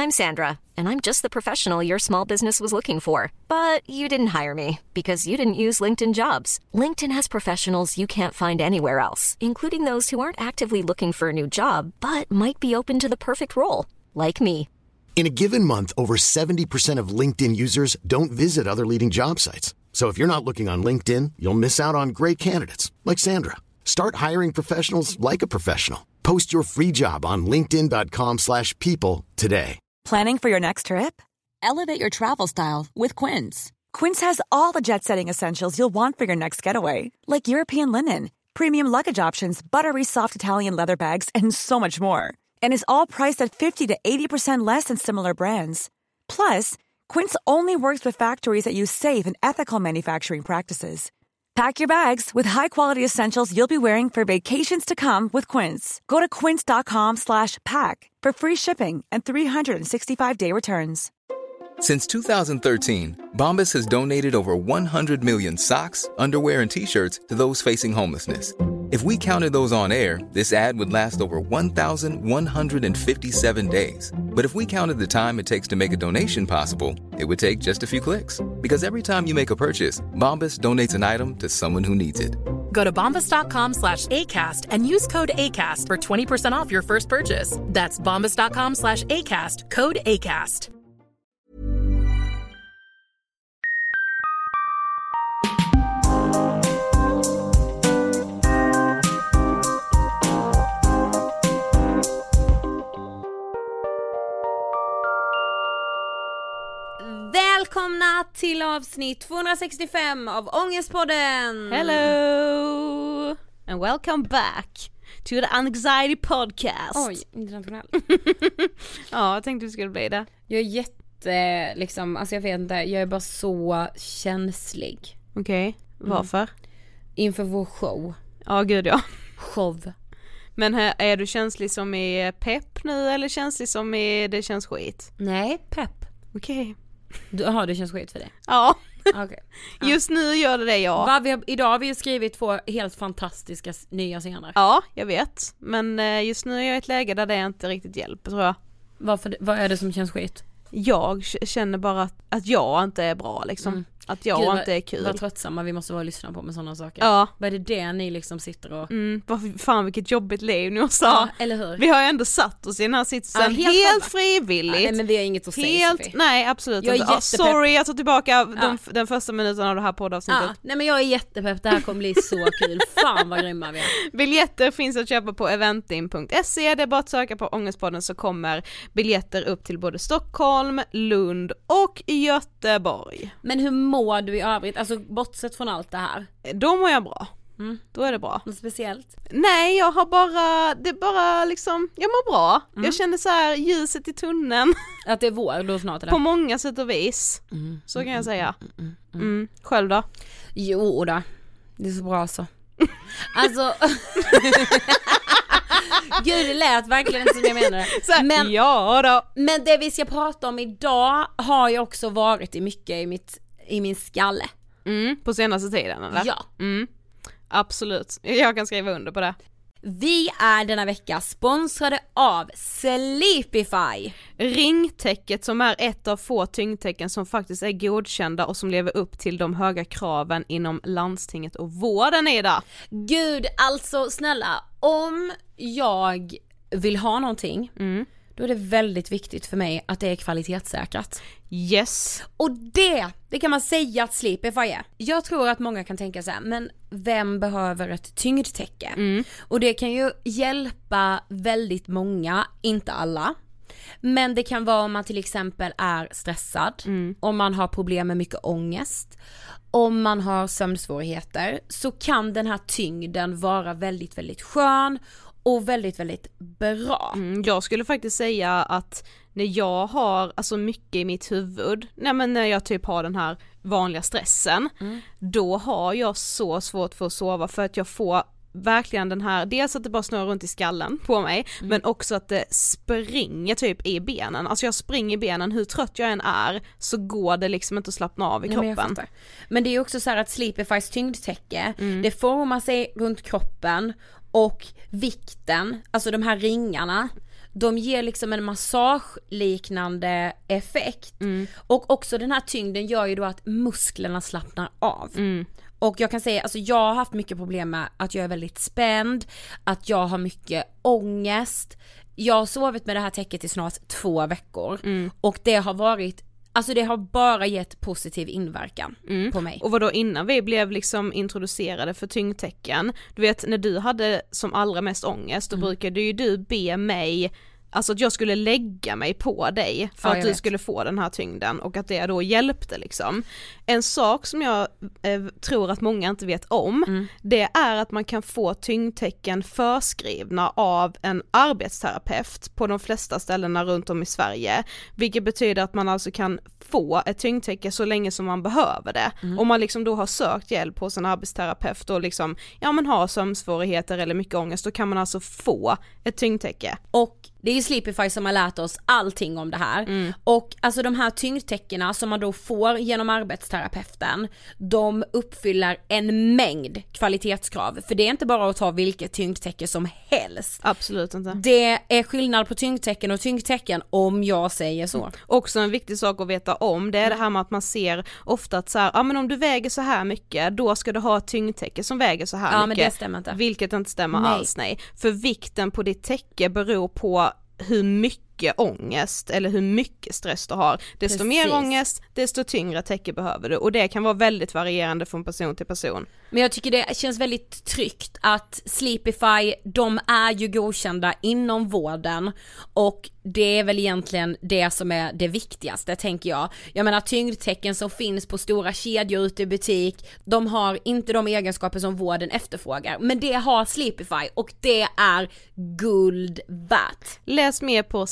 I'm Sandra, and I'm just the professional your small business was looking for. But you didn't hire me because you didn't use LinkedIn Jobs. LinkedIn has professionals you can't find anywhere else, including those who aren't actively looking for a new job, but might be open to the perfect role, like me. In a given month, over 70% of LinkedIn users don't visit other leading job sites. So if you're not looking on LinkedIn, you'll miss out on great candidates like Sandra. Start hiring professionals like a professional. Post your free job on linkedin.com/people today. Planning for your next trip? Elevate your travel style with Quince. Quince has all the jet-setting essentials you'll want for your next getaway, like European linen, premium luggage options, buttery soft Italian leather bags, and so much more. And is all priced at 50 to 80% less than similar brands. Plus, Quince only works with factories that use safe and ethical manufacturing practices. Pack your bags with high-quality essentials you'll be wearing for vacations to come with Quince. Go to quince.com/pack for free shipping and 365-day returns. Since 2013, Bombas has donated over 100 million socks, underwear, and T-shirts to those facing homelessness. If we counted those on air, this ad would last over 1,157 days. But if we counted the time it takes to make a donation possible, it would take just a few clicks. Because every time you make a purchase, Bombas donates an item to someone who needs it. Go to bombas.com/ACAST and use code ACAST for 20% off your first purchase. That's bombas.com/ACAST, code ACAST. Välkomna till avsnitt 265 av Ångestpodden. Hello and welcome back to the Anxiety Podcast. Oj, internationell. Ja, jag tänkte du skulle bli det. Jag är alltså jag vet inte, jag är bara så känslig. Okej, varför? Inför vår show. Ja, gud ja. Show. Men är du känslig som är pepp nu eller känslig som är det känns skit? Nej, pepp. Okej. Det känns skit för det. Ja. Okay. Just nu gör det ja. Idag har vi ju skrivit 2 helt fantastiska nya scener. Ja, jag vet. Men just nu är jag i ett läge där det inte riktigt hjälper, tror jag. Vad är det som känns skit? Jag känner bara att jag inte är bra liksom. Att jag inte är kul. Vad tröttsamma vi måste vara och lyssna på med sådana saker. Ja. Vad är det ni liksom sitter och... Fan vilket jobbigt liv nu sa. Ja, eller hur? Vi har ju ändå satt oss i den här sitsen helt frivilligt. Nej, men vi har inget att säga, Sofie. Nej, absolut inte. Sorry, jag tar tillbaka den första minuten av det här poddavsnittet. Nej, men jag är jättepepp. Det här kommer bli så kul. Fan vad grymma vi är. Biljetter finns att köpa på eventim.se. Det är bara att söka på Ångestpodden så kommer biljetter upp till både Stockholm, Lund och Göteborg. Men hur mår du i övrigt? Alltså bortsett från allt det här. Då mår jag bra. Då är det bra. Något speciellt? Nej, jag mår bra. Jag känner så här ljuset i tunneln. Att det är vår då snart eller? På många sätt och vis. Så kan jag säga. Själv då? Jo då. Det är så bra så. Alltså gud, det lät verkligen inte som jag menade. Men, ja då. Men det vi ska prata om idag har ju också varit mycket i min skalle. På senaste tiden eller? Ja. Absolut, jag kan skriva under på det. Vi är denna vecka sponsrade av Sleepify. Ringtäcket som är ett av få tyngdtecken som faktiskt är godkända och som lever upp till de höga kraven inom landstinget och vården idag. Gud, alltså snälla, om jag vill ha någonting då är det väldigt viktigt för mig att det är kvalitetssäkrat. Yes. Och det kan man säga att Sleepify är. Jag tror att många kan tänka så här, men vem behöver ett tyngdtäcke? Och det kan ju hjälpa väldigt många, inte alla. Men det kan vara om man till exempel är stressad, om man har problem med mycket ångest, om man har sömnsvårigheter, så kan den här tyngden vara väldigt, väldigt skön och väldigt, väldigt bra. Jag skulle faktiskt säga att när jag har alltså mycket i mitt huvud, när jag typ har den här vanliga stressen, då har jag så svårt för att sova för att jag får verkligen den här, dels att det bara snurrar runt i skallen på mig, men också att det springer typ i benen. Alltså jag springer i benen, hur trött jag än är så går det liksom inte att slappna av i kroppen. Men det är också så här att Sleepifys tyngdtäcke, det formar sig runt kroppen och vikten, alltså de här ringarna, de ger liksom en massageliknande effekt. Och också den här tyngden gör ju då att musklerna slappnar av. Och jag kan säga, alltså jag har haft mycket problem med att jag är väldigt spänd, att jag har mycket ångest. Jag har sovit med det här täcket i snart 2 veckor och det har varit, alltså det har bara gett positiv inverkan på mig. Och vadå, innan vi blev liksom introducerade för tyngdtecken, du vet när du hade som allra mest ångest, då brukade ju du be mig, alltså att jag skulle lägga mig på dig för att du skulle få den här tyngden, och att det då hjälpte liksom. En sak som jag tror att många inte vet om, det är att man kan få tyngdtecken förskrivna av en arbetsterapeut på de flesta ställena runt om i Sverige, vilket betyder att man alltså kan få ett tyngdtäcke så länge som man behöver det. Om man liksom då har sökt hjälp hos en arbetsterapeut och liksom, ja men har sömnsvårigheter eller mycket ångest, då kan man alltså få ett tyngdtäcke. Och det är ju Sleepify som har lärt oss allting om det här. Och alltså de här tyngdtäckena som man då får genom arbetsterapeuten, de uppfyller en mängd kvalitetskrav. För det är inte bara att ta vilket tyngdtäcke som helst. Absolut inte. Det är skillnad på tyngdtäcken och tyngdtäcken, om jag säger så. Också en viktig sak att veta om, det är det här med att man ser ofta att så här, ja men om du väger så här mycket, då ska du ha ett tyngdtäcke som väger så här mycket. Men det stämmer inte. Vilket inte stämmer alls, nej. För vikten på ditt täcke beror på hur mycket ångest eller hur mycket stress du har. Desto mer ångest, desto tyngre täcke behöver du, och det kan vara väldigt varierande från person till person. Men jag tycker det känns väldigt tryggt att Sleepify, de är ju godkända inom vården, och det är väl egentligen det som är det viktigaste, tänker jag. Jag menar, tyngdtäcken som finns på stora kedjor ute i butik, de har inte de egenskaper som vården efterfrågar, men det har Sleepify, och det är guld värt. Läs mer på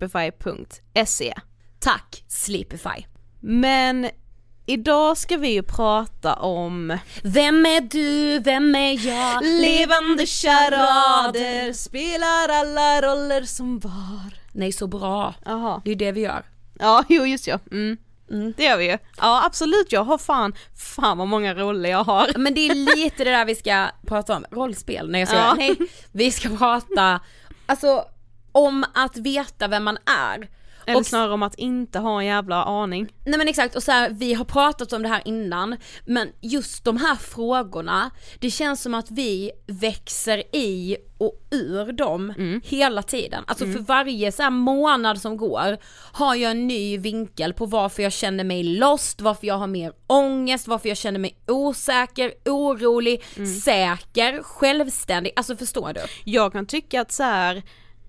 sleepify.se. Tack Sleepify. Men idag ska vi ju prata om vem är du, vem är jag? Levande charader, spelar alla roller som var. Nej, så bra. Aha. Det är ju det vi gör. Ja, just ja. Det gör vi ju. Ja, absolut, jag har fan vad många roller jag har. Men det är lite det där vi ska prata om. Rollspel, när jag säger nej. Vi ska prata alltså om att veta vem man är. Eller och snarare om att inte ha en jävla aning. Nej men exakt, och så här, vi har pratat om det här innan, men just de här frågorna, det känns som att vi växer i och ur dem hela tiden. Alltså för varje så här månad som går har jag en ny vinkel på varför jag känner mig lost, varför jag har mer ångest, varför jag känner mig osäker, orolig, säker, självständig. Alltså förstår du? Jag kan tycka att så här,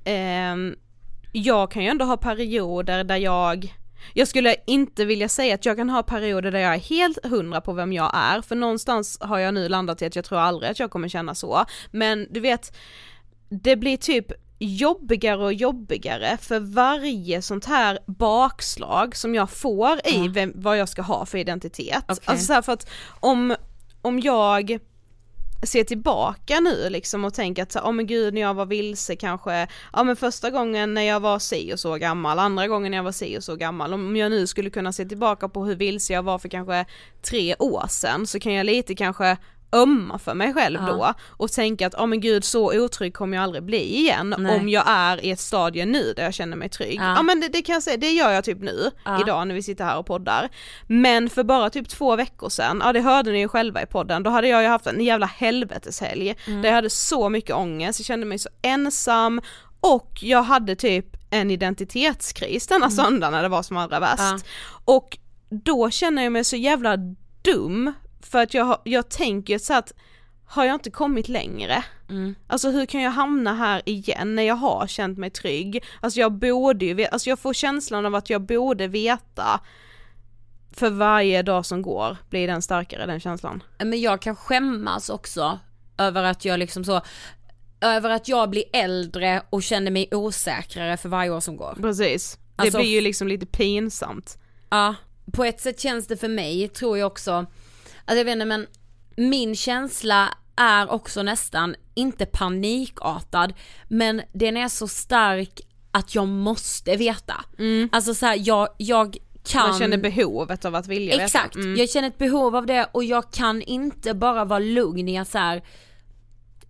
jag kan ju ändå ha perioder där jag skulle inte vilja säga att jag kan ha perioder där jag är helt 100 på vem jag är, för någonstans har jag nu landat i att jag tror aldrig att jag kommer känna så, men du vet, det blir typ jobbigare och jobbigare för varje sånt här bakslag som jag får i vad jag ska ha för identitet. Okay. Alltså så här, för att om jag se tillbaka nu liksom och tänka att men gud, när jag var vilse kanske, men första gången när jag var si och så gammal, andra gången när jag var si och så gammal, om jag nu skulle kunna se tillbaka på hur vilse jag var för kanske 3 år sedan, så kan jag lite kanske ömma för mig själv då och tänka att men gud, så otrygg kommer jag aldrig bli igen. Nej. Om jag är i ett stadie nu där jag känner mig trygg. Men det kan jag säga, det gör jag typ nu idag när vi sitter här och poddar. Men för bara typ 2 veckor sedan, det hörde ni ju själva i podden, då hade jag ju haft en jävla helveteshelg där jag hade så mycket ångest, jag kände mig så ensam, och jag hade typ en identitetskris denna söndag när det var som allra värst. Och då känner jag mig så jävla dum, för att jag tänker så att har jag inte kommit längre? Alltså hur kan jag hamna här igen när jag har känt mig trygg? Alltså jag borde ju veta, alltså jag får känslan av att jag borde veta. För varje dag som går blir den starkare, den känslan. Men jag kan skämmas också över att jag liksom så, över att jag blir äldre och känner mig osäkrare för varje år som går. Precis, det alltså, blir ju liksom lite pinsamt. Ja, på ett sätt känns det för mig, tror jag också. Alltså jag vet inte, men min känsla är också nästan inte panikartad, men den är så stark att jag måste veta. Alltså så här, jag kan... Man känner behovet av att vilja veta. Exakt, jag känner ett behov av det, och jag kan inte bara vara lugn i att så här,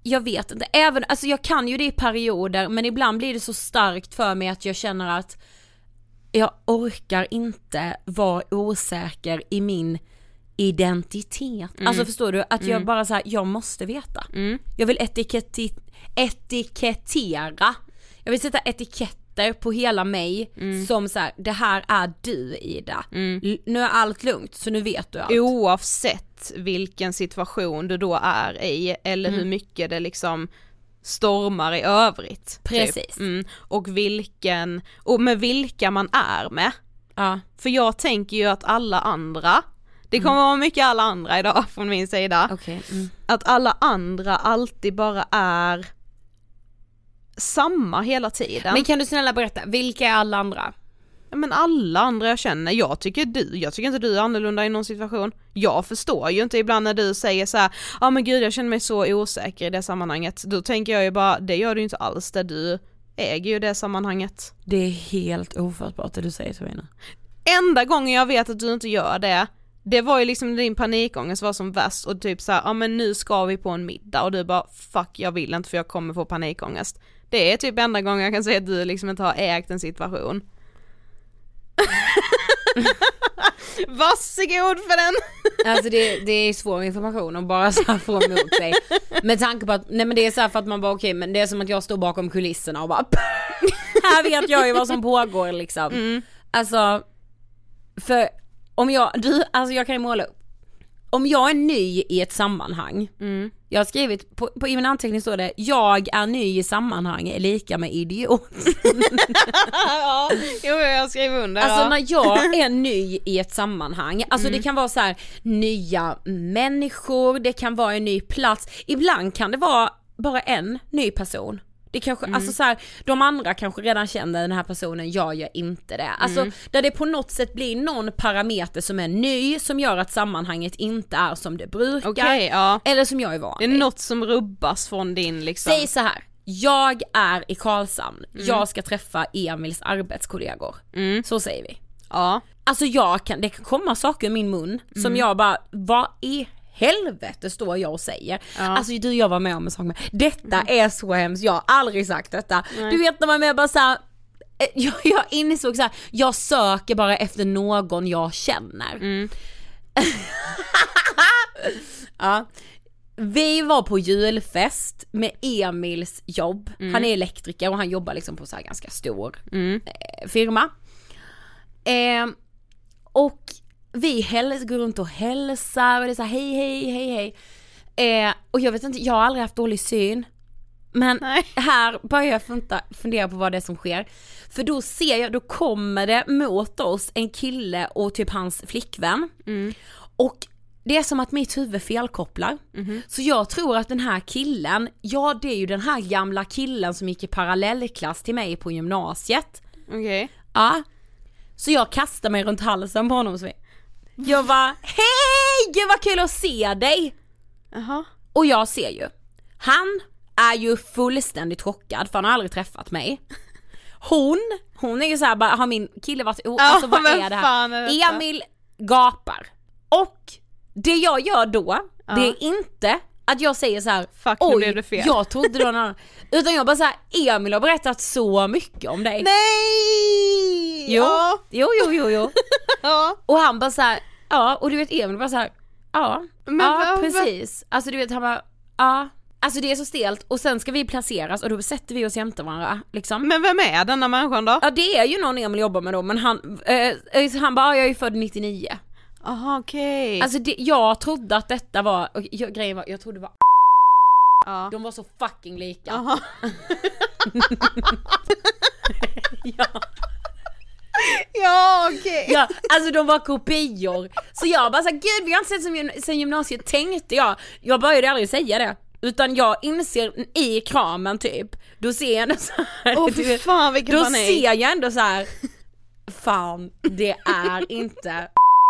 jag vet inte, även, alltså jag kan ju det i perioder, men ibland blir det så starkt för mig att jag känner att jag orkar inte vara osäker i min identitet. Alltså förstår du, att jag bara så här, jag måste veta. Jag vill etikettera. Jag vill sätta etiketter på hela mig som så här, det här är du, Ida. Nu är allt lugnt, så nu vet du allt. Oavsett vilken situation du då är i eller hur mycket det liksom stormar i övrigt. Precis. Typ. Och med vilka man är med. Ja. För jag tänker ju att alla andra, det kommer vara mycket alla andra idag från min sida. Okay. Att alla andra alltid bara är samma hela tiden. Men kan du snälla berätta, vilka är alla andra? Men alla andra jag känner, jag tycker inte du är annorlunda i någon situation. Jag förstår ju inte ibland när du säger så här, ja men gud jag känner mig så osäker i det sammanhanget. Då tänker jag ju bara, det gör du inte alls, där du äger ju det sammanhanget. Det är helt ofattbart det du säger, Sabina. Enda gången jag vet att du inte gör det var ju liksom din panikångest var som värst och typ så här, ja men nu ska vi på en middag och du bara, fuck jag vill inte för jag kommer få panikångest. Det är typ enda gången jag kan säga att du liksom inte har ägt en situation. Varsågod för den. Alltså det är svår information att bara så här få emot sig. Med tanke på att, nej men det är så här för att man bara okej, men det är som att jag står bakom kulisserna och bara här vet jag ju vad som pågår liksom. Alltså för om jag kan ju måla upp. Om jag är ny i ett sammanhang, jag har skrivit på i min anteckning står det, jag är ny i sammanhang är lika med idiot. Ja, jag skrev under. Alltså när jag är ny i ett sammanhang, alltså det kan vara så här nya människor, det kan vara en ny plats, ibland kan det vara bara en ny person. Det kanske, alltså så här, de andra kanske redan känner den här personen, jag gör inte det. Alltså där det på något sätt blir någon parameter som är ny som gör att sammanhanget inte är som det brukar. Okay, ja. Eller som jag är van. Det är något som rubbas från din liksom. Säg så här, jag är i Karlshamn, jag ska träffa Emils arbetskollegor. Så säger vi. Ja. Alltså det kan komma saker i min mun som jag bara, vad är helvete står jag och säger. Alltså jag var med om en sak med. Detta är så hemskt, jag har aldrig sagt detta. Nej. Du vet när man är bara så här, jag insåg så här, jag söker bara efter någon jag känner. Ja. Vi var på julfest med Emils jobb. Han är elektriker och han jobbar liksom på så här ganska stor firma. Och vi går runt och hälsar och det är så här, hej. Och jag vet inte, jag har aldrig haft dålig syn. Men här börjar jag fundera på vad det är som sker. För då ser jag, då kommer det mot oss en kille och typ hans flickvän. Och det är som att mitt huvud felkopplar. Så jag tror att den här killen, det är ju den här gamla killen som gick i parallellklass till mig på gymnasiet. Okej. Ja. Så jag kastar mig runt halsen på honom. Jag var, hej, gud vad kul att se dig. Och jag ser ju, han är ju fullständigt chockad för han har aldrig träffat mig. Hon är ju så här, bara, har min kille varit alltså vad är det här? Emil gapar. Och det jag gör då, det är inte att jag säger så här, fuck, nu blev det fel. Jag trodde det var någon annan. Utan jag bara så här, Emil har berättat så mycket om dig. Nej! Jo. Ja. Och han bara så här, ja, och du vet Emil bara så här, ja, precis. Alltså du vet han bara, ja. Alltså det är så stelt och sen ska vi placeras och då sätter vi oss jämte varandra liksom. Men vem är denna människan då? Ja, det är ju någon Emil jobbar med då, men han bara, jag är född 99. Aha, okej. Alltså jag trodde att detta var, grejen var, jag trodde det var de var så fucking lika. Aha. Ja, okej. Ja, alltså de var kopior. Så jag bara så här, gud vi har inte sett sen gymnasiet, tänkte jag började aldrig säga det. Utan jag inser i kramen typ, då ser jag ändå så här, fan vilken då panik. ser jag ändå så här, fan det är inte.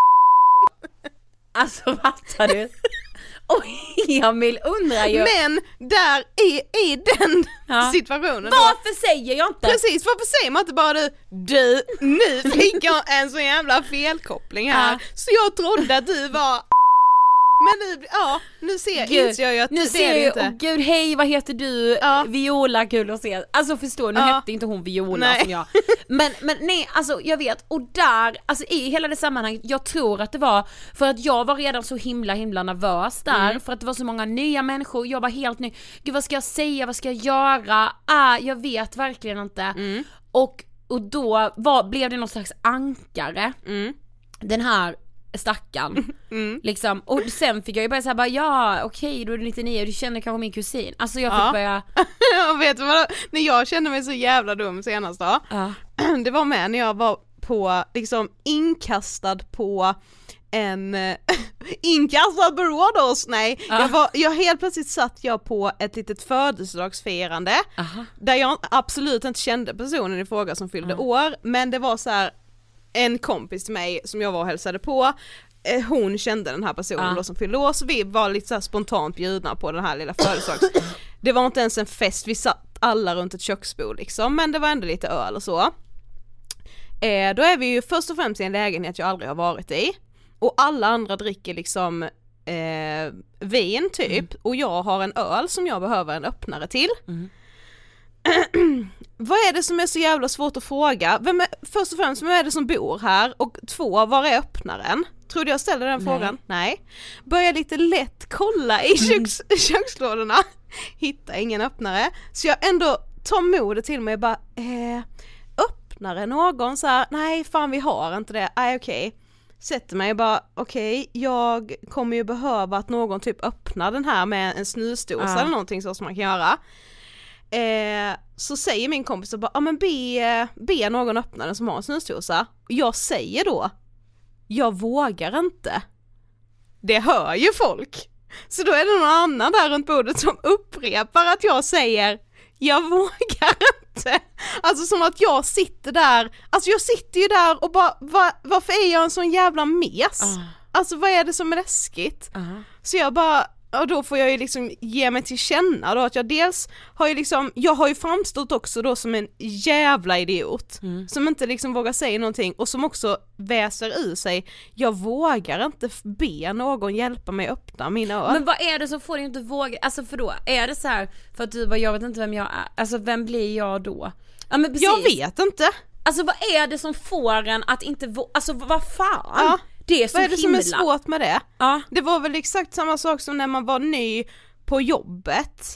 Alltså fattar du? Och Emil undrar ju. Men där i den situationen varför säger jag inte? Precis, varför säger man inte bara du nu fick jag en så jävla felkoppling här. Så jag trodde att du var nu inser jag ju att nu det är det inte. Åh gud, hej, vad heter du? Viola, kul att se. Alltså förstår, nu hette inte hon Viola som jag. Men nej, alltså jag vet, och där, alltså i hela det sammanhanget, jag tror att det var för att jag var redan så himla nervös där, för att det var så många nya människor, jag var helt ny. Gud, vad ska jag säga, vad ska jag göra? Jag vet verkligen inte. Och då blev det någon slags ankare. Den här stackarn. Liksom. Och sen fick jag ju börja säga okej, då är du 99 och du känner kanske min kusin. Alltså jag fick börja. Jag vet vad, när jag kände mig så jävla dum senast då. Det var med när jag var på liksom inkastad på en inkastad på Rhodos. Nej, jag helt plötsligt satt jag på ett litet födelsedagsfirande där jag absolut inte kände personen i fråga som fyllde år, men det var så här en kompis till mig som jag var och hälsade på, hon kände den här personen då som fyllde år, så vi var lite så här spontant bjudna på den här lilla födelsedags. Det var inte ens en fest, vi satt alla runt ett köksbord liksom, men det var ändå lite öl och så. Då är vi ju först och främst i en lägenhet jag aldrig har varit i, och alla andra dricker liksom vin typ, och jag har en öl som jag behöver en öppnare till. Vad är det som är så jävla svårt att fråga? Först och främst, vem är det som bor här? Och 2, var är öppnaren? Trodde jag ställde den frågan? Nej. Börjar lite lätt kolla i kökslådorna. Hittar ingen öppnare. Så jag ändå tar modet till mig och bara, öppnare någon så här, nej fan vi har inte det. Nej okej. Sätter mig och bara, okej, jag kommer ju behöva att någon typ öppnar den här med en snusdosa eller någonting så som man kan göra. Så säger min kompis bara, men be någon öppna den som har en snusdosa. Jag säger då, jag vågar inte. Det hör ju folk. Så då är det någon annan där runt bordet som upprepar att jag säger, jag vågar inte. Alltså som att jag sitter där, alltså jag sitter ju där och bara, varför är jag en sån jävla mes? Alltså vad är det som är läskigt? Så jag bara, och då får jag ju liksom ge mig till känna då att jag dels har ju liksom, jag har ju framstått också då som en jävla idiot som inte liksom vågar säga någonting, och som också väser ur sig, jag vågar inte be någon hjälpa mig öppna min öl. Men vad är det som får dig inte våga, alltså för då, är det så här för att du bara, jag vet inte vem jag är, alltså vem blir jag då? Ja, men precis. Jag vet inte. Alltså vad är det som får en att inte alltså vad fan? Det är så vad är det himla som är svårt med det? Det var väl exakt samma sak som när man var ny på jobbet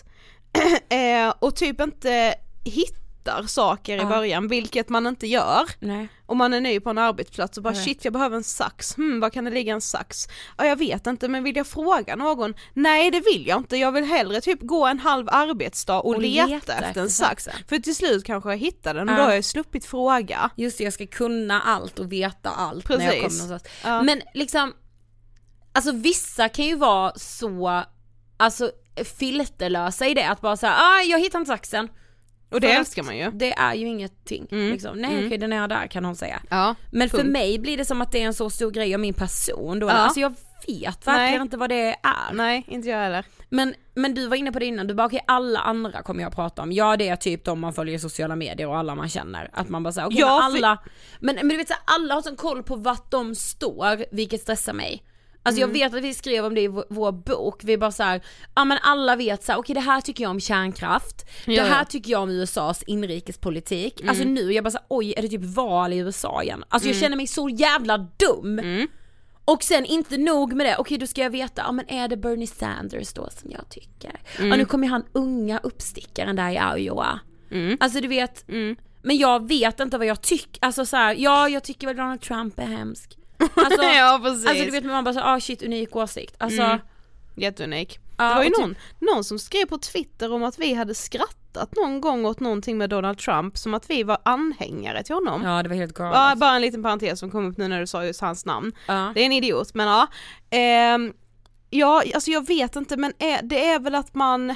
och typ inte hittar saker i början, vilket man inte gör. Nej. Om man är ny på en arbetsplats och bara shit, jag behöver en sax. Vad kan det ligga en sax? Jag vet inte, men vill jag fråga någon? Nej, det vill jag inte. Jag vill hellre typ gå en halv arbetsdag och leta efter en sax. För till slut kanske jag hittar den och då har jag sluppit fråga. Just det, jag ska kunna allt och veta allt. Precis. När jag kommer någonstans. Men liksom, alltså vissa kan ju vara så, alltså filterlösa i det, att bara säga, jag hittar inte saxen. Och det älskar man ju. Det är ju ingenting liksom. Nej okej, den är där kan hon säga. Men för mig blir det som att det är en så stor grej om min person då. Alltså jag vet verkligen inte vad det är. Nej, inte jag heller. Men du var inne på det innan, du bara okej, alla andra kommer jag prata om. Ja, det är typ de man följer i sociala medier och alla man känner. Att man bara säger okej, alla men du vet så alla har sån koll på vart de står, vilket stressar mig. Alltså jag vet att vi skrev om det i vår bok. Vi bara så här, men alla vet så här, okej, det här tycker jag om kärnkraft. Det här tycker jag om USAs inrikespolitik. Alltså nu, jag bara så här, oj, är det typ val i USA igen? Alltså jag känner mig så jävla dum. Och sen inte nog med det, okej, då ska jag veta, men är det Bernie Sanders då som jag tycker? Och nu kommer han unga uppstickaren där i Iowa. Alltså du vet, men jag vet inte vad jag tycker. Alltså så här, jag tycker väl Donald Trump är hemsk. Alltså, ja, precis. Alltså du vet, man bara så, shit, unik åsikt. Alltså jätteunik. Det var ju någon som skrev på Twitter om att vi hade skrattat någon gång åt någonting med Donald Trump, som att vi var anhängare till honom. Ja, det var helt galet. Bara en liten parentes som kom upp nu när du sa just hans namn. Det är en idiot, men alltså jag vet inte, men det är väl att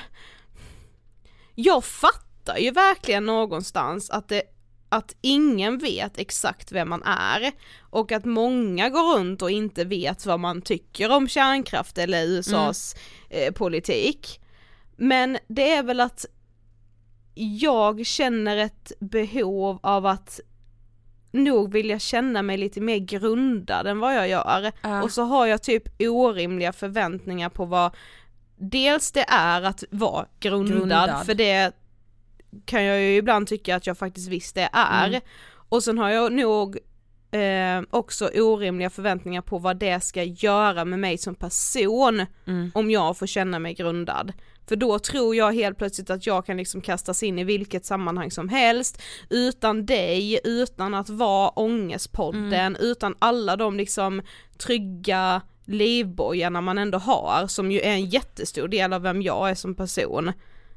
jag fattar ju verkligen någonstans att ingen vet exakt vem man är, och att många går runt och inte vet vad man tycker om kärnkraft eller USAs politik. Men det är väl att jag känner ett behov av att nog vilja känna mig lite mer grundad än vad jag gör. Och så har jag typ orimliga förväntningar på vad dels det är att vara grundad. För det kan jag ju ibland tycka att jag faktiskt visst det är. Och sen har jag nog också orimliga förväntningar på vad det ska göra med mig som person om jag får känna mig grundad. För då tror jag helt plötsligt att jag kan liksom kastas in i vilket sammanhang som helst utan dig, utan att vara ångestpodden, utan alla de liksom trygga livbojarna man ändå har, som ju är en jättestor del av vem jag är som person.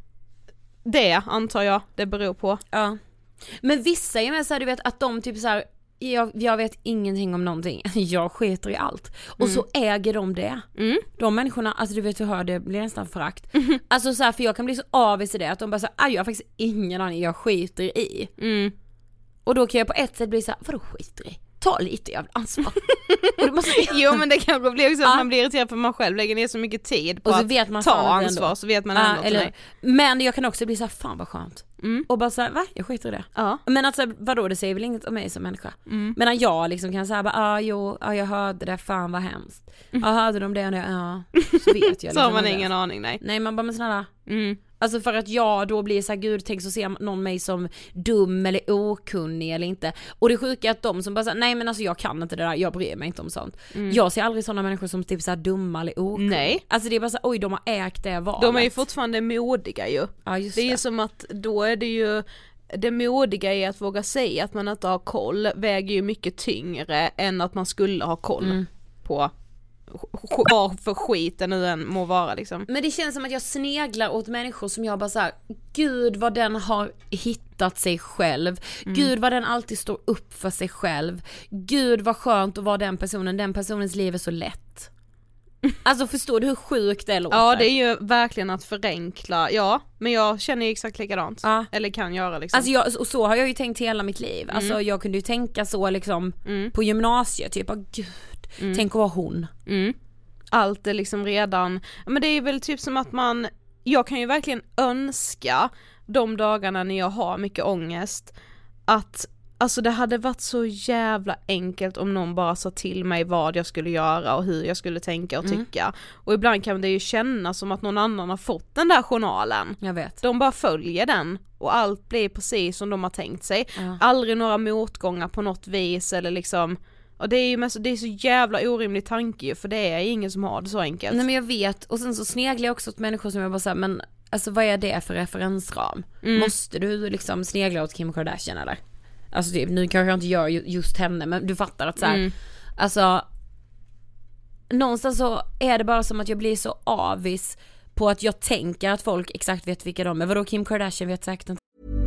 Det antar jag det beror på. Ja. Men vissa är med så här, du vet att de typ så här, jag vet ingenting om någonting. Jag skiter i allt. Och så äger de det. De människorna, alltså du vet hur hör det blir nästan förakt. Alltså så här, för jag kan bli så avis i det att de bara så här, jag har faktiskt ingen aning, jag skiter i. Och då kan jag på ett sätt bli så här, vadå skiter i? Ta lite jävla ansvar. Jo, men det kanske blir också att man blir irriterad för man själv lägger ner så mycket tid på och så att vet man ta ansvar, så vet man ändå eller, men jag kan också bli så här, fan vad skönt. Och bara såhär, va? Jag skiter i det. Men alltså, vadå, det säger väl inget om mig som människa. Men jag liksom kan säga, jag hörde det, fan vad hemskt. Jag hörde de det, så vet jag. Så liksom har man ingen aning, nej. Nej, man bara, men snälla. Alltså för att jag då blir så här, gud, tänk så ser någon mig som dum eller okunnig eller inte. Och det sjuka är att de som bara säger, nej men alltså jag kan inte det där, jag bryr mig inte om sånt. Jag ser aldrig sådana människor som typ så här dumma eller okunniga. Nej. Alltså det är bara så här, oj, de har ägt det valet. De är ju fortfarande modiga ju. Ja, just det är ju som att då är det ju det modiga är att våga säga att man inte har koll väger ju mycket tyngre än att man skulle ha koll på vad för skit det nu än må vara liksom. Men det känns som att jag sneglar åt människor som jag bara så här, gud vad den har hittat sig själv. Gud vad den alltid står upp för sig själv. Gud vad skönt att vara den personens liv är så lätt. Alltså förstår du hur sjukt det låter? Ja, det är ju verkligen att förenkla. Ja, men jag känner ju exakt likadant. Eller kan göra liksom. Alltså och så har jag ju tänkt hela mitt liv. Alltså jag kunde ju tänka så liksom på gymnasiet typ, gud, tänk att vara hon. Allt är liksom redan, men det är väl typ som att jag kan ju verkligen önska de dagarna när jag har mycket ångest att alltså det hade varit så jävla enkelt om någon bara sa till mig vad jag skulle göra och hur jag skulle tänka och tycka. Och ibland kan det ju kännas som att någon annan har fått den där journalen. Jag vet. De bara följer den och allt blir precis som de har tänkt sig. Aldrig några motgångar på något vis eller liksom. Och det är så jävla orimlig tanke ju, för det är ingen som har det så enkelt. Nej men jag vet, och sen så sneglar jag också åt människor som jag bara säger, men alltså vad är det för referensram? Måste du liksom snegla åt Kim Kardashian eller? Alltså typ, nu kanske jag inte gör just henne, men du fattar att så här, alltså någonstans så är det bara som att jag blir så avis på att jag tänker att folk exakt vet vilka de är. Vadå, Kim Kardashian vet säkert inte.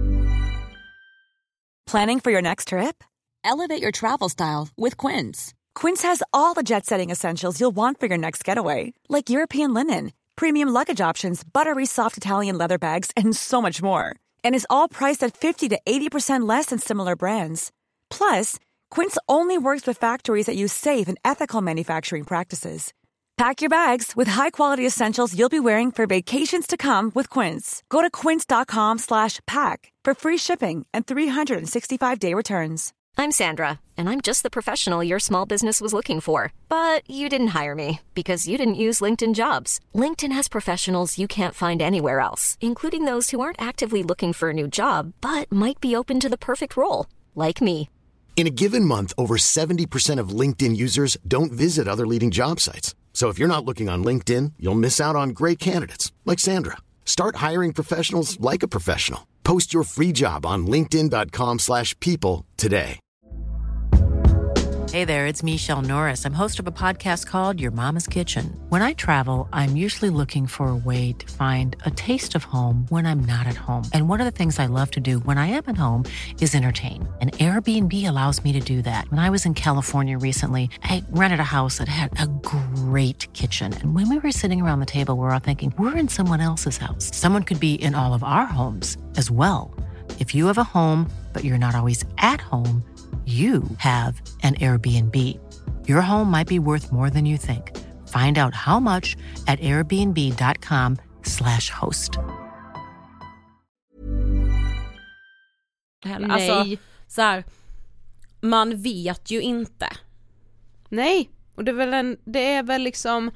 Planning for your next trip? Elevate your travel style with Quince. Quince has all the jet-setting essentials you'll want for your next getaway, like European linen, premium luggage options, buttery soft Italian leather bags, and so much more. And is all priced at 50 to 80% less than similar brands. Plus, Quince only works with factories that use safe and ethical manufacturing practices. Pack your bags with high-quality essentials you'll be wearing for vacations to come with Quince. Go to quince.com/pack for free shipping and 365-day returns. I'm Sandra, and I'm just the professional your small business was looking for. But you didn't hire me because you didn't use LinkedIn Jobs. LinkedIn has professionals you can't find anywhere else, including those who aren't actively looking for a new job, but might be open to the perfect role, like me. In a given month, over 70% of LinkedIn users don't visit other leading job sites. So if you're not looking on LinkedIn, you'll miss out on great candidates like Sandra. Start hiring professionals like a professional. Post your free job on linkedin.com/people today. Hey there, it's Michelle Norris. I'm host of a podcast called Your Mama's Kitchen. When I travel, I'm usually looking for a way to find a taste of home when I'm not at home. And one of the things I love to do when I am at home is entertain. And Airbnb allows me to do that. When I was in California recently, I rented a house that had a great kitchen. And when we were sitting around the table, we were all thinking, we're in someone else's house. Someone could be in all of our homes as well. If you have a home, but you're not always at home, you have an Airbnb. Your home might be worth more than you think. Find out how much at airbnb.com/host. Alltså, så här, man vet ju inte. Nej, och det är väl liksom,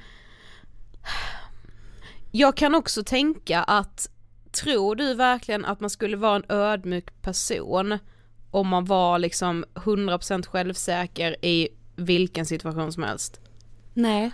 jag kan också tänka att, tror du verkligen att man skulle vara en ödmjuk person om man var liksom 100% självsäker i vilken situation som helst? Nej,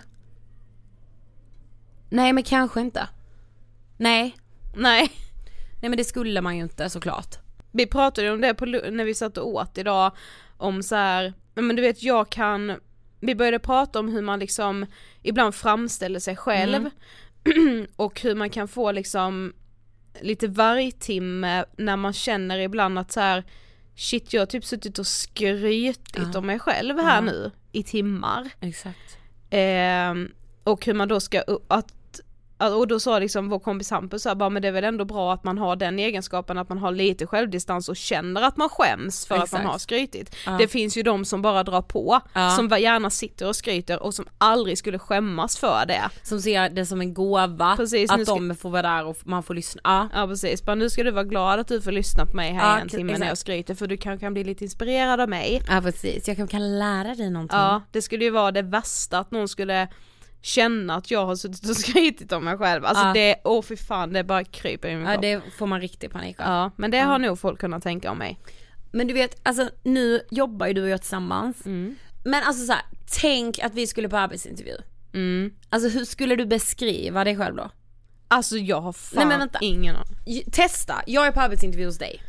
men kanske inte. Nej, men det skulle man ju inte, såklart. Vi pratade om det när vi satt och åt idag, om så här, men du vet, vi började prata om hur man liksom ibland framställer sig själv och hur man kan få liksom lite vargtimme när man känner ibland att så här, shit, jag har typ suttit och skrytit om mig själv här nu i timmar. Exakt. Och hur man då ska, och då sa liksom vår kompis Hampus så här, bara, men det är väl ändå bra att man har den egenskapen att man har lite självdistans och känner att man skäms för att man har skrytit. Det finns ju de som bara drar på, som gärna sitter och skryter och som aldrig skulle skämmas för det. Som ser det som en gåva, precis, att de får vara där och man får lyssna. Ja, precis. Bara, nu ska du vara glad att du får lyssna på mig här en timme när jag skryter, för du kan bli lite inspirerad av mig. Ja, precis. Jag kan lära dig någonting. Ja, det skulle ju vara det värsta att någon skulle känna att jag har suttit och skrytit om mig själv. Alltså det, fy fan, det bara kryper i min kropp. Det får man riktigt panik av. Ja, men det har nog folk kunnat tänka om mig. Men du vet, alltså nu jobbar ju du och jag tillsammans. Men alltså så här, tänk att vi skulle på arbetsintervju. Alltså hur skulle du beskriva dig själv då? Alltså jag har fan ingen aning. Testa, jag är på arbetsintervju hos dig.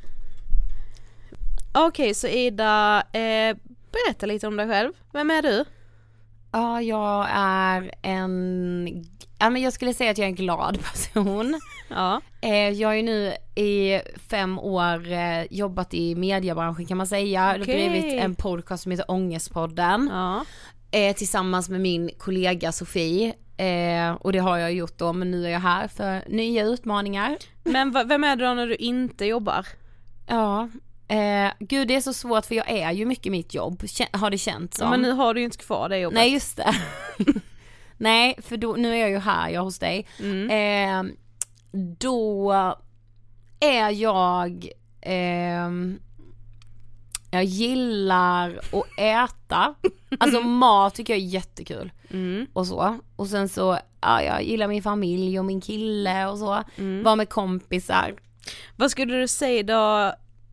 Okej, så Ida, berätta lite om dig själv. Vem är du? Ja, jag är men jag skulle säga att jag är en glad person. Ja. Jag har ju nu i 5 år jobbat i mediebranschen, kan man säga. Jag har drivit en podcast som heter Ångestpodden. Ja. Tillsammans med min kollega Sofie. Och det har jag gjort då, men nu är jag här för nya utmaningar. Men vem är du då när du inte jobbar? Ja, gud, det är så svårt, för jag är ju mycket mitt jobb, har det känts som. Ja, men nu har du ju inte kvar det jobbet. Nej, just det. Nej, för då, nu är jag ju här, jag hos dig. Då är jag gillar att äta. Alltså mat tycker jag är jättekul. Och så. Och sen så, jag gillar min familj och min kille och så. Var med kompisar. Vad skulle du säga då?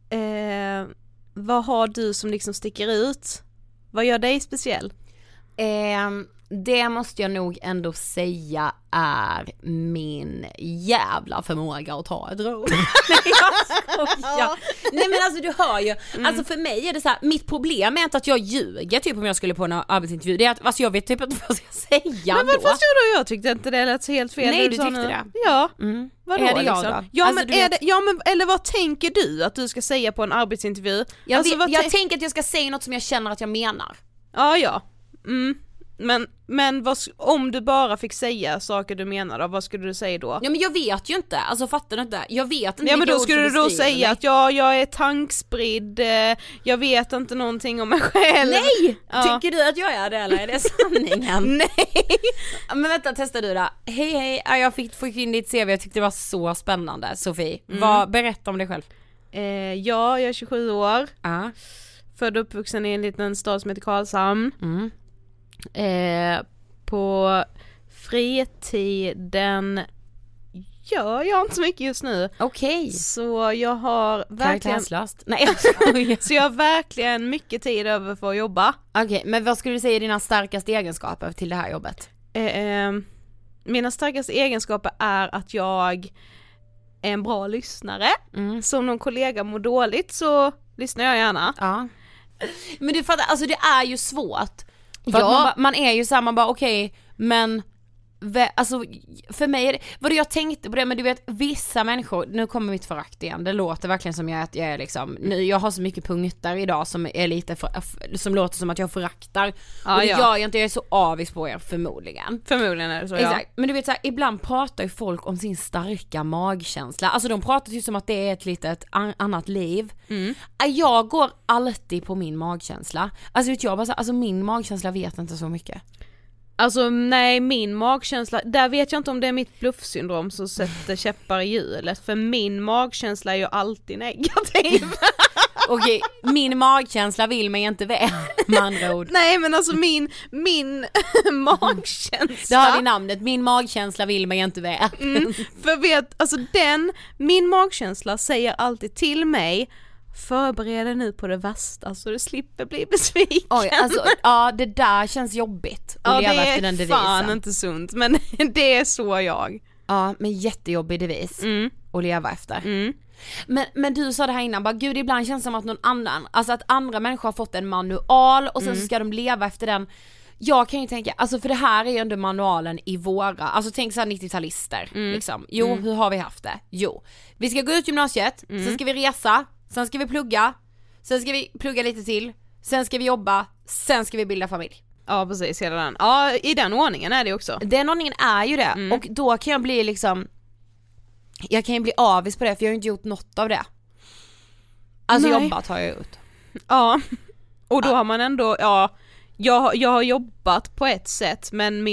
Vad har du som liksom sticker ut? Vad gör dig speciell? Det måste jag nog ändå säga är min jävla förmåga att ta ett råd. Nej, jag skojar. Nej, men alltså du hör ju. Alltså för mig är det så här, mitt problem är inte att jag ljuger typ om jag skulle på en arbetsintervju. Det är att, alltså jag vet typ inte vad jag ska säga. Men varför tror du jag tyckte inte det lät så helt fel? Nej, du tyckte det. Ja. Vadå, är det liksom? jag då? Ja, alltså, men är det, eller vad tänker du att du ska säga på en arbetsintervju? Jag tänker att jag ska säga något som jag känner att jag menar. Ja. Men om du bara fick säga saker du menar då, vad skulle du säga då? Ja, men jag vet ju inte, alltså fattar du inte? Jag vet inte. Ja, men då skulle du då säga att jag är tankspridd, jag vet inte någonting om mig själv. Nej! Ja. Tycker du att jag är det, eller är det sanningen? Nej! Men vänta, testa du då. Hej, jag fick in ditt CV, jag tyckte det var så spännande, Sofie. Berätta om dig själv. Jag är 27 år. Född och uppvuxen i en liten stad som heter Karlshamn. På fritiden gör jag inte så mycket just nu. Okej. Så jag har verkligen så jag har verkligen mycket tid över för att jobba. Okej, men vad skulle du säga är dina starkaste egenskaper till det här jobbet? Mina starkaste egenskaper är att jag är en bra lyssnare. Så om någon kollega mår dåligt så lyssnar jag gärna. Ja. Men du fattar, alltså det är ju svårt. För man är ju så här, man bara okej, men alltså för mig är det, vad jag tänkte på det, men du vet vissa människor, nu kommer mitt förakt igen, det låter verkligen som jag är liksom, jag har så mycket punkter idag som är lite som låter som att jag föraktar, och det gör jag inte, jag är så avis på er förmodligen är det så. Exakt. Men du vet så här, ibland pratar ju folk om sin starka magkänsla, alltså de pratar ju som att det är ett litet annat liv. Jag går alltid på min magkänsla, alltså vet jag bara så, alltså min magkänsla vet inte så mycket. Alltså nej, min magkänsla, där vet jag inte om det är mitt bluffsyndrom som sätter käppar i hjulet, för min magkänsla är ju alltid negativ. Okej, min magkänsla vill mig inte väl, med andra ord. Nej, men alltså min magkänsla. Det har vi namnet, min magkänsla vill mig inte väl. För alltså min magkänsla säger alltid till mig: förbered dig nu på det värsta så du slipper bli besviken. Oj, alltså, ja, det där känns jobbigt att leva efter den devisen. Ja, det är fan inte sunt, men det är så jag. Ja, men jättejobbig devis att leva efter. Men du sa det här innan, bara gud, ibland känns det som att någon annan, alltså att andra människor har fått en manual och sen så ska de leva efter den. Jag kan ju tänka, alltså för det här är ju ändå manualen i våra, alltså tänk så här 90-talister liksom. Jo, hur har vi haft det? Jo, vi ska gå ut gymnasiet, sen ska vi resa, sen ska vi plugga, sen ska vi plugga lite till, sen ska vi jobba, sen ska vi bilda familj. Ja, precis, hela den. Ja, i den ordningen är det också. Den ordningen är ju det, och då kan jag bli liksom, jag kan ju bli avis på det, för jag har ju inte gjort något av det. Alltså jobbat har jag gjort. Ja, och då har man ändå, jag har jobbat på ett sätt, men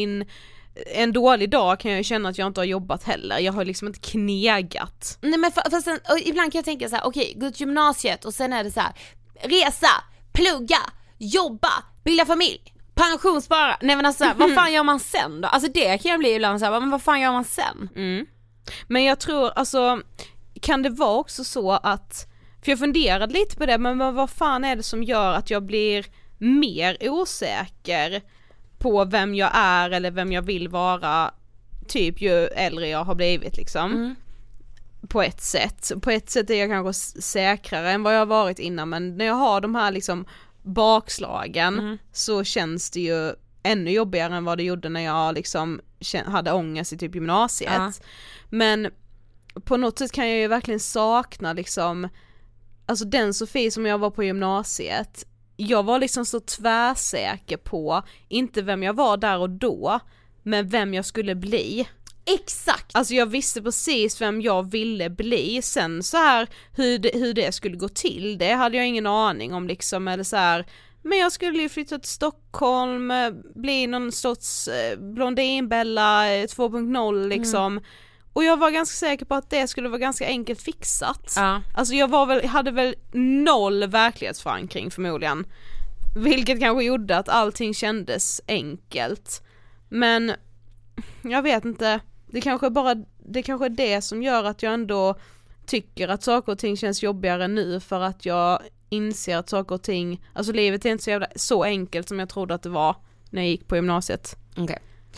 en dålig dag kan jag ju känna att jag inte har jobbat heller. Jag har liksom inte knegat. Nej, men för sen, ibland kan jag tänka så här: okej, gå ut gymnasiet och sen är det så här: resa, plugga, jobba, bilda familj, pensionsspara. Nej, men alltså, vad fan gör man sen då? Alltså det kan jag bli ibland så här, men vad fan gör man sen? Men jag tror, alltså, kan det vara också så att, för jag funderade lite på det, men vad fan är det som gör att jag blir mer osäker på vem jag är eller vem jag vill vara, typ ju äldre jag har blivit liksom. På ett sätt är jag kanske säkrare än vad jag har varit innan, men när jag har de här liksom bakslagen så känns det ju ännu jobbigare än vad det gjorde när jag liksom hade ångest i typ gymnasiet. Men på något sätt kan jag ju verkligen sakna liksom, alltså den Sofie som jag var på gymnasiet. Jag var liksom så tvärsäker på, inte vem jag var där och då, men vem jag skulle bli. Exakt. Alltså jag visste precis vem jag ville bli. Sen så här hur det skulle gå till, det hade jag ingen aning om liksom, eller så här, men jag skulle ju flytta till Stockholm, bli någon sorts blondinbella 2.0 liksom. Och jag var ganska säker på att det skulle vara ganska enkelt fixat. Alltså jag hade väl noll verklighetsförankring förmodligen, vilket kanske gjorde att allting kändes enkelt. Men jag vet inte, det kanske är det som gör att jag ändå tycker att saker och ting känns jobbigare nu, för att jag inser att saker och ting, alltså livet är inte så enkelt som jag trodde att det var när jag gick på gymnasiet. Okej.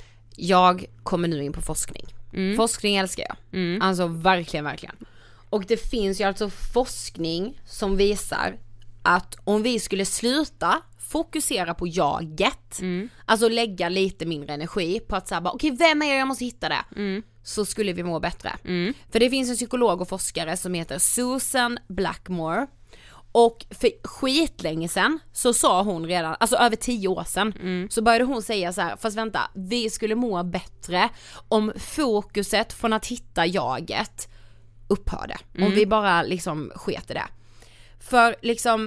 Jag kommer nu in på forskning. Forskning älskar jag. Alltså verkligen. Och det finns ju alltså forskning som visar att om vi skulle sluta fokusera på jaget, alltså lägga lite mindre energi på att säga okej, vem är jag måste hitta det, så skulle vi må bättre. För det finns en psykolog och forskare som heter Susan Blackmore, och för skitlänge sedan så sa hon redan, alltså över 10 år sedan, så började hon säga så här: fast vänta, vi skulle må bättre om fokuset från att hitta jaget upphörde, om vi bara liksom sket i det. För liksom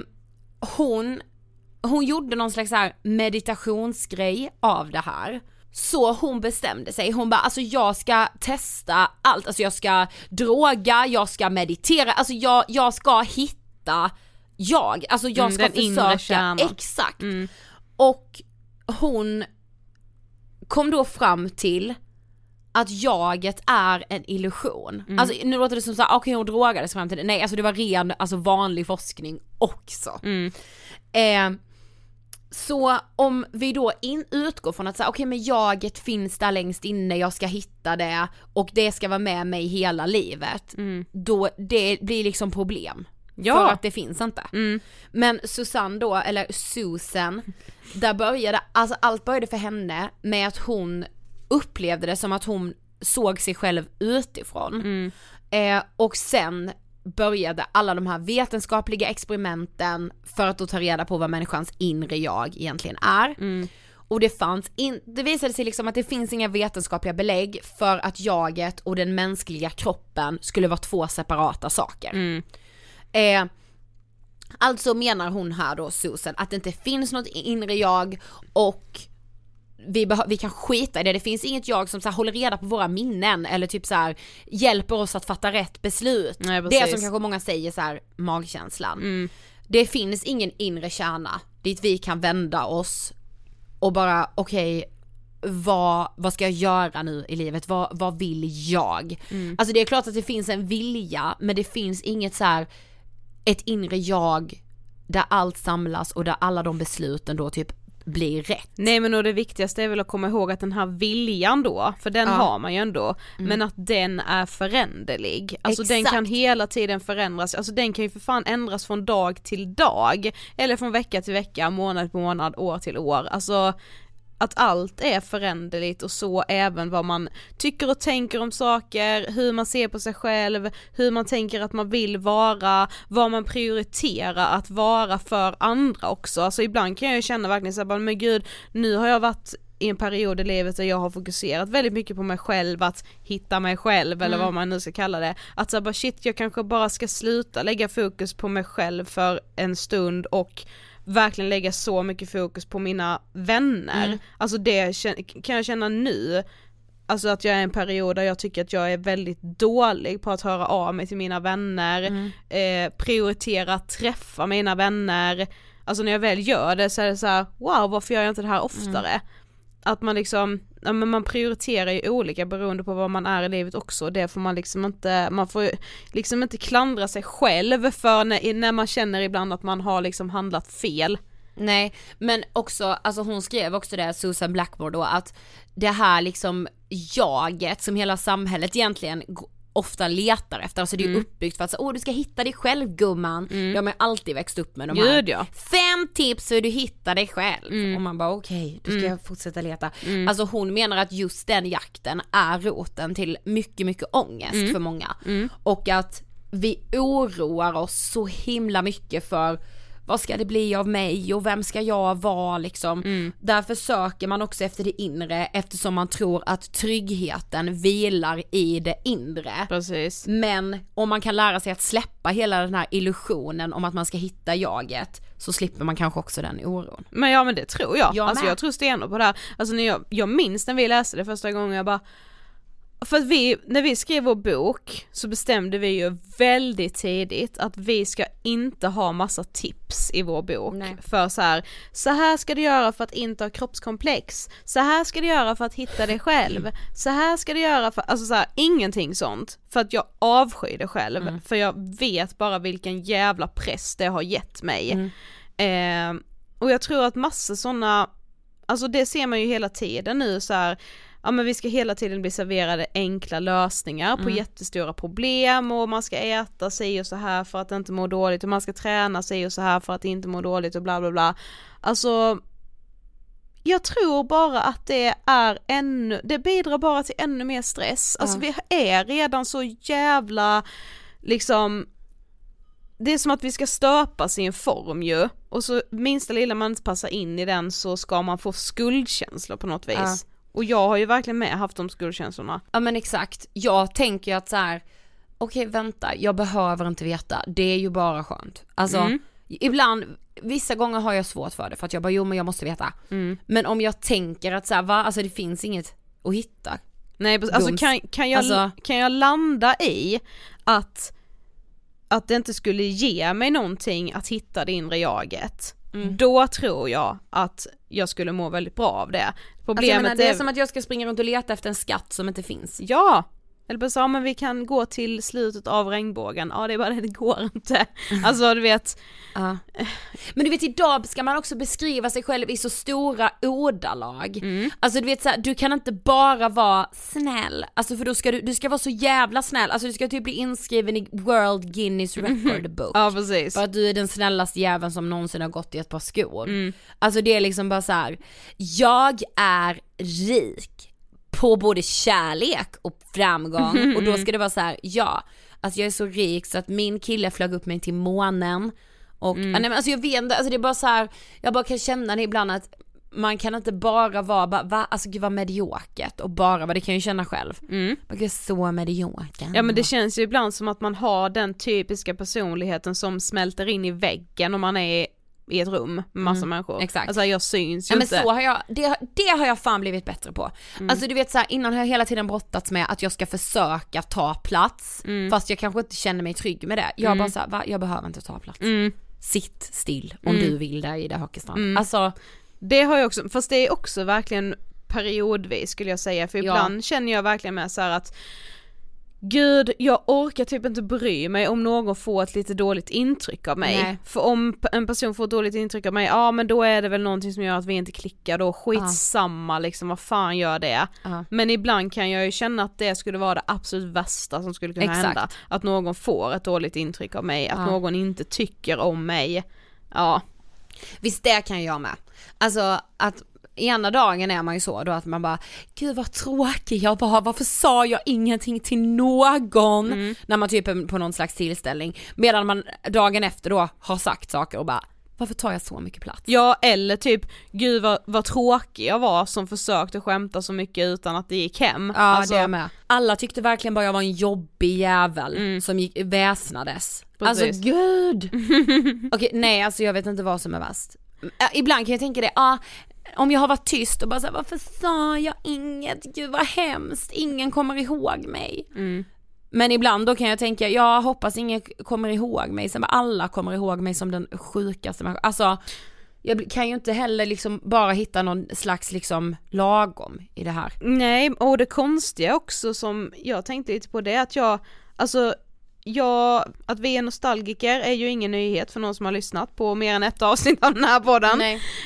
hon gjorde någon slags så här meditationsgrej av det här. Så hon bestämde sig, hon bara, alltså jag ska testa allt, alltså jag ska droga, jag ska meditera, alltså jag ska hitta alltså jag ska försöka, exakt. Och hon kom då fram till att jaget är en illusion. Alltså nu låter det som så här, okej, hon drogades fram till det. Nej, alltså det var ren, alltså vanlig forskning också. Så om vi då utgår från att säga okej, men jaget finns där längst inne, jag ska hitta det och det ska vara med mig hela livet, då det blir liksom problem. För att det finns inte. Men Susan då, eller Susan, där började, alltså allt började för henne med att hon upplevde det som att hon såg sig själv utifrån. Och sen började alla de här vetenskapliga experimenten för att då ta reda på vad människans inre jag egentligen är. Och det visade sig liksom att det finns inga vetenskapliga belägg för att jaget och den mänskliga kroppen skulle vara 2 separata saker. Alltså menar hon här då, Susan, att det inte finns något inre jag, och vi kan skita i det. Det finns inget jag som så här, håller reda på våra minnen eller typ så här, hjälper oss att fatta rätt beslut. Nej, det är som kanske många säger så här, magkänslan. Det finns ingen inre kärna dit vi kan vända oss och bara okej, vad ska jag göra nu i livet? Vad vill jag? Alltså det är klart att det finns en vilja, men det finns inget så här, ett inre jag där allt samlas och där alla de besluten då typ blir rätt. Nej, men det viktigaste är väl att komma ihåg att den här viljan då, för den har man ju ändå, men att den är föränderlig. Alltså den kan hela tiden förändras, alltså den kan ju för fan ändras från dag till dag, eller från vecka till vecka, månad på månad, år till år. Alltså att allt är föränderligt, och så även vad man tycker och tänker om saker, hur man ser på sig själv, hur man tänker att man vill vara, vad man prioriterar att vara för andra också. Alltså ibland kan jag ju känna verkligen så här, men gud, nu har jag varit i en period i livet där jag har fokuserat väldigt mycket på mig själv, att hitta mig själv eller vad man nu ska kalla det. Att så bara shit, jag kanske bara ska sluta lägga fokus på mig själv för en stund och verkligen lägga så mycket fokus på mina vänner. Alltså det kan jag känna nu, alltså att jag är i en period där jag tycker att jag är väldigt dålig på att höra av mig till mina vänner, prioritera att träffa mina vänner. Alltså när jag väl gör det så är det så här, wow, varför gör jag inte det här oftare? Att man liksom, ja, men man prioriterar ju olika beroende på vad man är i livet också. Det får man liksom inte, man får liksom inte klandra sig själv för när man känner ibland att man har liksom handlat fel. Nej, men också, alltså hon skrev också det, Susan Blackmore då, att det här liksom jaget som hela samhället egentligen ofta letar efter, alltså det är uppbyggt för att du ska hitta dig själv, gumman. De har alltid växt upp med de här 5 tips hur du hittar dig själv, och man bara okej, du ska fortsätta leta. Alltså hon menar att just den jakten är roten till mycket, mycket ångest för många, och att vi oroar oss så himla mycket för vad ska det bli av mig och vem ska jag vara liksom. Därför söker man också efter det inre, eftersom man tror att tryggheten vilar i det inre. Precis. Men om man kan lära sig att släppa hela den här illusionen om att man ska hitta jaget, så slipper man kanske också den oron. Men det tror jag. Alltså jag tror stenhårt på det här. Alltså när jag minns när vi läste det första gången, jag bara, för att när vi skrev vår bok så bestämde vi ju väldigt tidigt att vi ska inte ha massa tips i vår bok. Nej. För så här ska du göra för att inte ha kroppskomplex, så här ska du göra för att hitta dig själv, så här ska du göra för, alltså så här, ingenting sånt, för att jag avskyr det själv, för jag vet bara vilken jävla press det har gett mig. Och jag tror att massa sådana, alltså det ser man ju hela tiden nu så här. Ja, men vi ska hela tiden bli serverade enkla lösningar på jättestora problem, och man ska äta sig och så här för att inte må dåligt, och man ska träna sig och så här för att inte må dåligt och bla bla bla. Alltså jag tror bara att det bidrar bara till ännu mer stress. Alltså vi är redan så jävla liksom, det är som att vi ska stöpas i en form ju, och så minsta lilla man inte passar in i den så ska man få skuldkänslor på något vis. Och jag har ju verkligen haft de skuldkänslorna. Ja men exakt, jag tänker att så här, okej, vänta, jag behöver inte veta, det är ju bara skönt. Alltså ibland, vissa gånger har jag svårt för det, för att jag bara, men jag måste veta. Men om jag tänker att så här, alltså det finns inget att hitta. Nej, alltså kan jag landa i att det inte skulle ge mig någonting att hitta det inre jaget, då tror jag att jag skulle må väldigt bra av det. Problemet alltså, det är som att jag ska springa runt och leta efter en skatt som inte finns. Ja, eller bara så, men vi kan gå till slutet av regnbågen. Ja, det är bara det går inte. Alltså du vet. Men du vet, idag ska man också beskriva sig själv i så stora ordalag. Alltså du vet så här, du kan inte bara vara snäll. Alltså för då ska du ska vara så jävla snäll. Alltså du ska typ bli inskriven i World Guinness Record Book. Ja, precis. För att du är den snällaste jäveln som någonsin har gått i ett par skor. Alltså det är liksom bara så här, jag är rik på både kärlek och framgång, och då ska det vara så här, alltså jag är så rik så att min kille flög upp mig till månen, och nej, men alltså jag vet inte, alltså det är bara så här, jag bara kan känna det ibland att man kan inte bara vara alltså gud vad mediokert, och bara vad det kan ju känna själv. Man är så medioker. Ja, men det känns ju ibland som att man har den typiska personligheten som smälter in i väggen, och man är i ett rum med massa människor. Exakt. Alltså jag syns ju men inte. Så har jag, det har jag fan blivit bättre på. Alltså du vet så här, innan har jag hela tiden brottats med att jag ska försöka ta plats, fast jag kanske inte känner mig trygg med det. Jag bara så här, jag behöver inte ta plats. Sitt still om du vill där i det hockeystrand. Alltså det har jag också, fast det är också verkligen periodvis skulle jag säga, för ibland känner jag verkligen med så här att gud, jag orkar typ inte bry mig om någon får ett lite dåligt intryck av mig. Nej. För om en person får ett dåligt intryck av mig, ja men då är det väl någonting som gör att vi inte klickar, då skitsamma liksom, vad fan gör det? Men ibland kan jag ju känna att det skulle vara det absolut värsta som skulle kunna hända. Att någon får ett dåligt intryck av mig, att någon inte tycker om mig. Ja. Visst, det kan jag med. Alltså att ena dagen är man ju så då att man bara, gud vad tråkig jag var, varför sa jag ingenting till någon när man typ är på någon slags tillställning, medan man dagen efter då har sagt saker och bara, varför tar jag så mycket plats? Ja, eller typ, gud vad tråkig jag var som försökte skämta så mycket utan att det gick hem. Ja, alltså, det är med. Alla tyckte verkligen bara jag var en jobbig jävel som väsnades. Precis. Alltså gud! Okej, nej alltså jag vet inte vad som är värst. Ibland kan jag tänka det, om jag har varit tyst och bara såhär, varför sa jag inget? Gud vad hemskt, ingen kommer ihåg mig. Men ibland då kan jag tänka, jag hoppas ingen kommer ihåg mig. Sen bara, alla kommer ihåg mig som den sjukaste människan. Alltså, jag kan ju inte heller liksom bara hitta någon slags liksom lagom i det här. Nej, och det konstiga också som jag tänkte lite på det är att att vi är nostalgiker är ju ingen nyhet för någon som har lyssnat på mer än ett avsnitt av den här podden.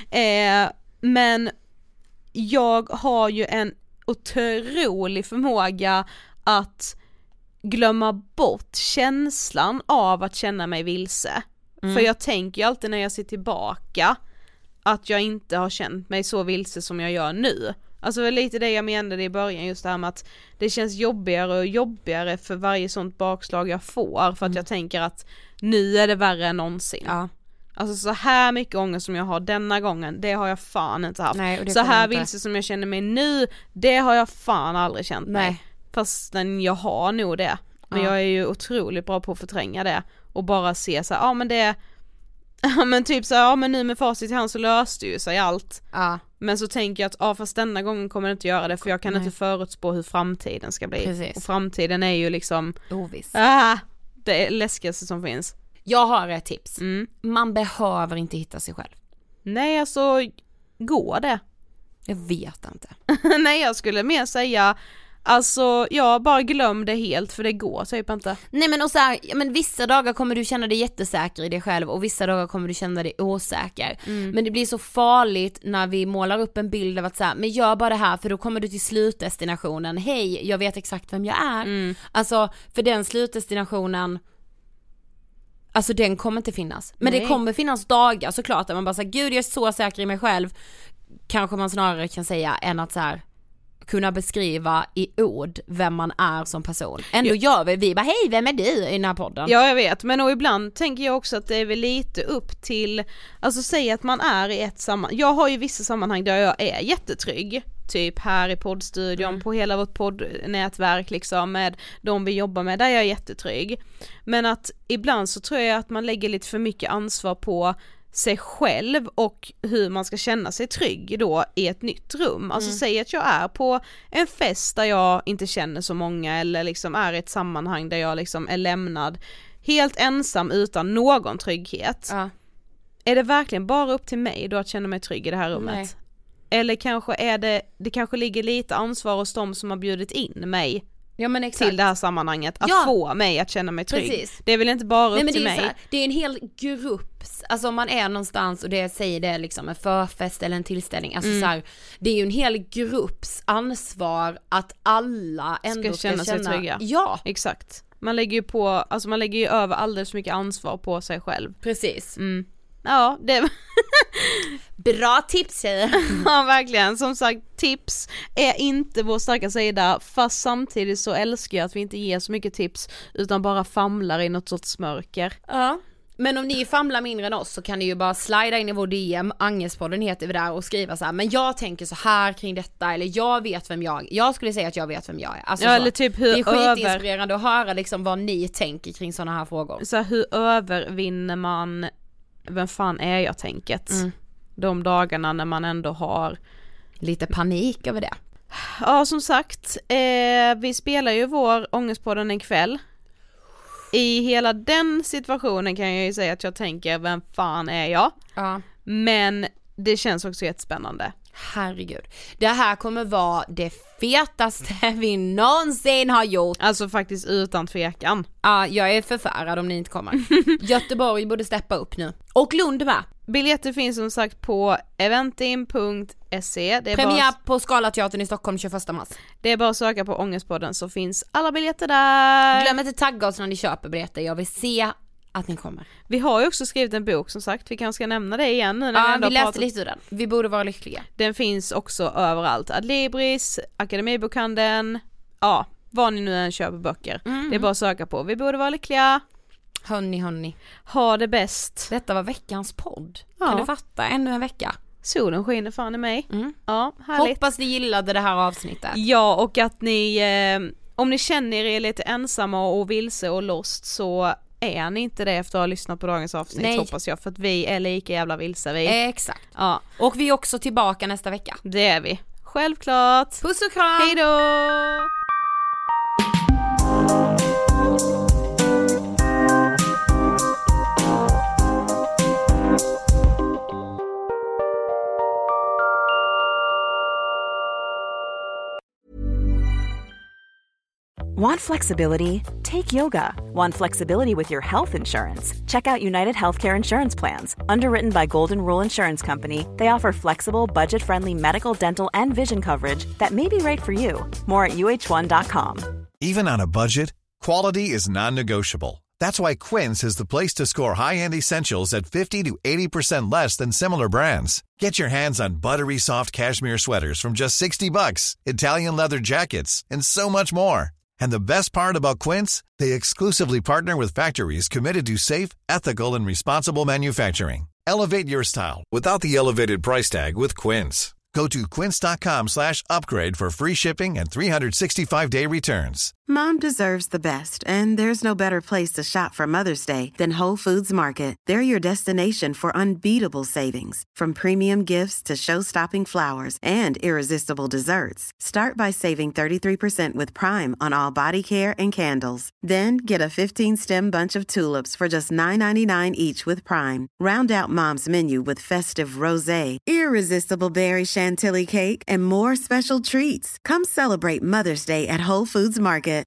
Men jag har ju en otrolig förmåga att glömma bort känslan av att känna mig vilse. För jag tänker ju alltid när jag ser tillbaka att jag inte har känt mig så vilse som jag gör nu. Alltså lite det jag menade i början, just det här med att det känns jobbigare och jobbigare för varje sånt bakslag jag får, för att jag tänker att nu är det värre än någonsin. Ja. Alltså så här mycket ångest som jag har denna gången, det har jag fan inte haft. Nej, så här vilse som jag känner mig nu, det har jag fan aldrig känt mig. Fastän jag har nog det. Men jag är ju otroligt bra på att förtränga det och bara se så här, men det men typ så här, men nu med facit i hand så löste ju sig allt. Men så tänker jag att fast denna gången kommer jag inte göra det, för jag kan inte förutspå hur framtiden ska bli. Precis. Och framtiden är ju liksom oviss. Det är läskigaste som finns. Jag har ett tips. Man behöver inte hitta sig själv. Nej, alltså går det? Jag vet inte. Nej, jag skulle mer säga alltså, bara glöm det helt, för det går typ inte. Nej, men och så här, men vissa dagar kommer du känna dig jättesäker i dig själv och vissa dagar kommer du känna dig osäker. Men det blir så farligt när vi målar upp en bild av att så här, men gör bara det här, för då kommer du till slutdestinationen. Hej, jag vet exakt vem jag är. Alltså, för den slutdestinationen, alltså den kommer inte finnas. Men det kommer finnas dagar såklart där man bara säger, gud jag är så säker i mig själv. Kanske man snarare kan säga än att så här kunna beskriva i ord vem man är som person. Ändå gör vi bara, hej, vem är du i den här podden? Ja, jag vet, men och ibland tänker jag också att det är väl lite upp till, alltså säga att man är i ett sammanhang. Jag har ju vissa sammanhang där jag är jättetrygg, typ här i poddstudion, på hela vårt poddnätverk liksom, med de vi jobbar med, där jag är jättetrygg. Men att ibland så tror jag att man lägger lite för mycket ansvar på sig själv och hur man ska känna sig trygg då i ett nytt rum. Alltså säg att jag är på en fest där jag inte känner så många, eller liksom är i ett sammanhang där jag liksom är lämnad helt ensam utan någon trygghet. Är det verkligen bara upp till mig då att känna mig trygg i det här rummet? Nej. Eller kanske är det kanske ligger lite ansvar hos dem som har bjudit in mig till det här sammanhanget att få mig att känna mig trygg. Precis. Det är väl inte bara upp till mig. Här, det är en hel grupp, alltså om man är någonstans och det säger det liksom en förfest eller en tillställning, alltså så här, det är ju en hel grupps ansvar att alla ändå ska känna sig trygga. Ja, exakt. Man lägger ju över alldeles för mycket ansvar på sig själv. Precis. Ja, det bra tips, tjejer. Ja, verkligen. Som sagt, tips är inte vår starka sida, fast samtidigt så älskar jag att vi inte ger så mycket tips utan bara famlar i något sorts mörker. Ja. Men om ni famlar mindre än oss så kan ni ju bara slida in i vår DM, Angespodden heter vi där, och skriva så här, men jag tänker så här kring detta, eller jag vet vem jag skulle säga att jag vet vem jag är. Alltså eller typ hur det är skitinspirerande att höra liksom vad ni tänker kring sådana här frågor. Så här, hur övervinner man vem fan är jag tänket. De dagarna när man ändå har lite panik över det. Ja, som sagt, vi spelar ju vår Ångestpodden en kväll. I hela den situationen kan jag ju säga att jag tänker, vem fan är jag? Ja. Men det känns också jättespännande. Herregud. Det här kommer vara det fetaste vi någonsin har gjort. Alltså faktiskt utan tvekan. Ja, jag är förfärad om ni inte kommer. Göteborg borde steppa upp nu. Och Lund med. Biljetter finns som sagt på eventim.se. Premiär på Scalateatern i Stockholm 21 mars. Det är bara att söka på Ångestpodden så finns alla biljetter där. Glöm inte tagga oss när ni köper biljetter. Jag vill se att ni kommer. Vi har ju också skrivit en bok som sagt. Vi kanske ska nämna det igen nu när ja, vi läste lite ur den. Vi borde vara lyckliga. Den finns också överallt. Adlibris, Akademibokhandeln. Ja, vad ni nu än köper böcker. Det är bara att söka på. Vi borde vara lyckliga. Hörni. Ha det bäst. Detta var veckans podd. Ja. Kan du fatta? Ännu en vecka. Solen skiner fan i mig. Ja, härligt. Hoppas ni gillade det här avsnittet. Ja, och att ni om ni känner er lite ensamma och vilse och lost så är ni inte det efter att ha lyssnat på dagens avsnitt. Nej. Hoppas jag, för att vi är lika jävla vilse vi. Exakt. Ja. Och vi är också tillbaka nästa vecka. Det är vi. Självklart. Puss och kram. Hej då. Want flexibility? Take yoga. Want flexibility with your health insurance? Check out United Healthcare Insurance Plans. Underwritten by Golden Rule Insurance Company, they offer flexible, budget-friendly medical, dental, and vision coverage that may be right for you. More at uh1.com. Even on a budget, quality is non-negotiable. That's why Quince is the place to score high-end essentials at 50 to 80% less than similar brands. Get your hands on buttery soft cashmere sweaters from just $60, Italian leather jackets, and so much more. And the best part about Quince, they exclusively partner with factories committed to safe, ethical, and responsible manufacturing. Elevate your style without the elevated price tag with Quince. Go to quince.com/upgrade for free shipping and 365-day returns. Mom deserves the best, and there's no better place to shop for Mother's Day than Whole Foods Market. They're your destination for unbeatable savings, from premium gifts to show-stopping flowers and irresistible desserts. Start by saving 33% with Prime on all body care and candles. Then get a 15-stem bunch of tulips for just $9.99 each with Prime. Round out Mom's menu with festive rosé, irresistible berry chantilly cake, and more special treats. Come celebrate Mother's Day at Whole Foods Market.